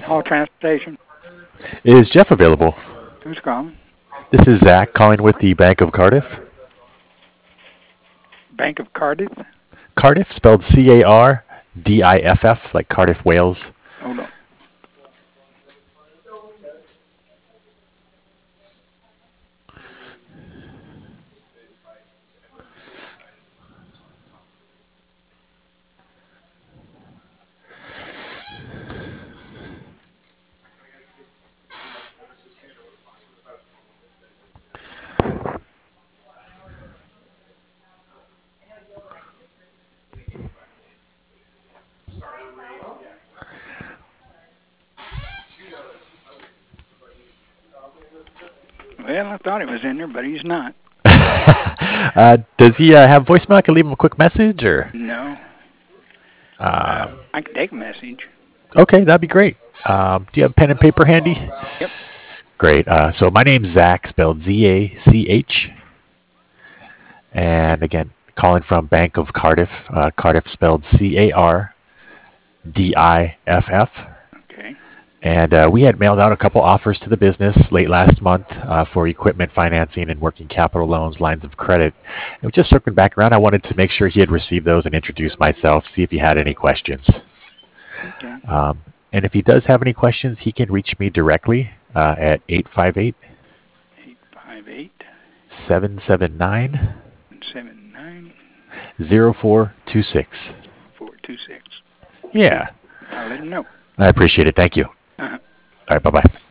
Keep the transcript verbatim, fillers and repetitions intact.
All transportation. Is Jeff available? Who's calling? This is Zach calling with the Bank of Cardiff. Bank of Cardiff? Cardiff, spelled C A R D I F F, like Cardiff, Wales. Hold on. Well, I thought he was in there, but he's not. uh, does he uh, have voicemail? I can leave him a quick message, or No. Uh, uh, I can take a message. okay, that'd be great. Um, do you have pen and paper handy? Yep. Great. Uh, so my name's Zach, spelled Z A C H, and again, calling from Bank of Cardiff. Uh, Cardiff, spelled C A R D I F F. Okay. And uh, we had mailed out a couple offers to the business late last month uh, for equipment financing and working capital loans, lines of credit. And just circling back around, I wanted to make sure he had received those and introduce myself, see if he had any questions. Okay. Um, and if he does have any questions, he can reach me directly uh, at eight five eight, eight five eight, seven seven nine, seven nine, zero four two six. four two six. Okay. Yeah, I'll let him know. I appreciate it. Thank you. Uh-huh. All right, bye bye.